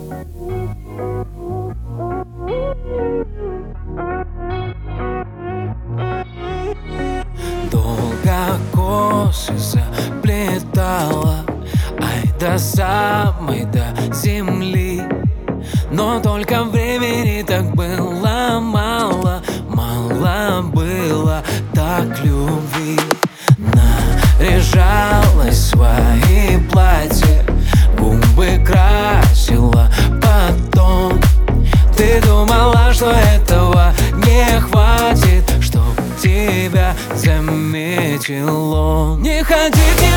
Долго косы заплетала, ай, до самой, до земли. Но только времени так было мало, мало было так любви. Наряжалась в свои платья, губы красила потом. Ты думала, что этого не хватит, чтоб тебя заметил он. Не ходи, не